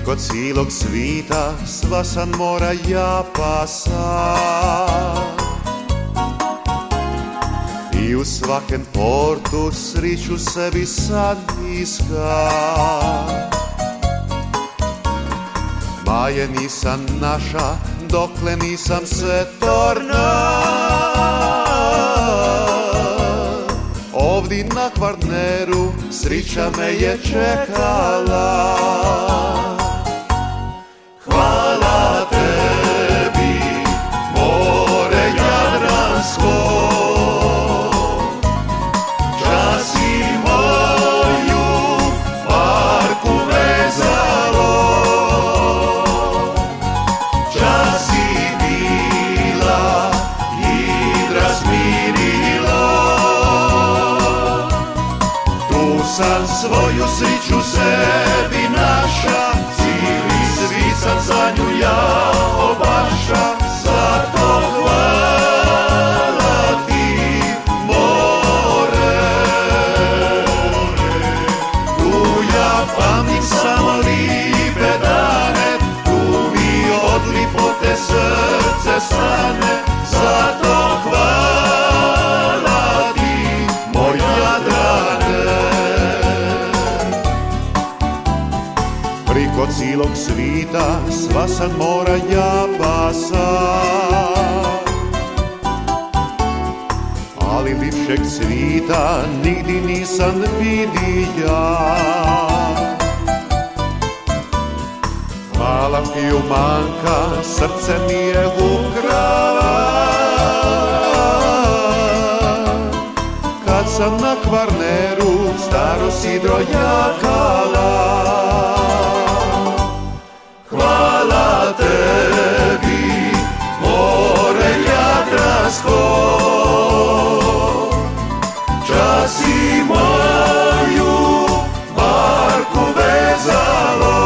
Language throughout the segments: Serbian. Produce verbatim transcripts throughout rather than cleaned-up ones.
Priko cilog svita sva sam mora ja pasam, i u svakem portu sriću sebi sad iskam. Maje nisam naša dokle nisam se torna, ovdje na Kvarneru srića me je čekala. Hvala tebi, more Jadransko, časi moju barku vezalo, časi bila hidra smirilo. Tu sam svoju sriću sebi naša, cili svit sam za nju ja obaša. Zato hvala ti, more. Tu ja pamtim samo lipe dane, tu mi od lipote srce stane. Zato hvala ti, moj Jadrane. Priko cilog svita sva sad mora ja pasam, ali lipšeg cvita nigdi nisam vidija. Hvala ti, Jumanka, srce mi je ukrala, kad sam na Kvarneru staro sidro jakala. Hvala tebi, more Jadransko, časi moju barku vezalo,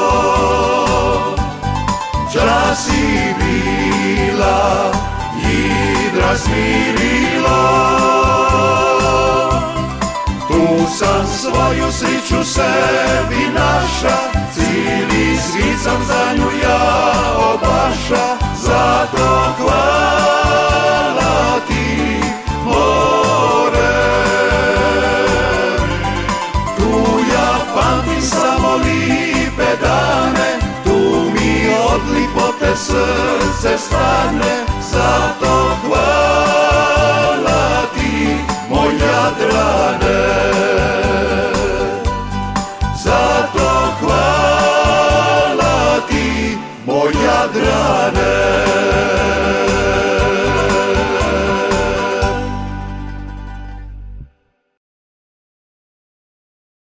časi bila hidra smirilo. Tu sam svoju sriću sebi naša, cili svit sam za nju ja obaša. Zato hvala ti, more. Tu ja pamtim samo lipe dane, tu mi od lipote srce stane. Zato hvala ti, moj Jadrane. Zato hvala ti, moj Jadrane.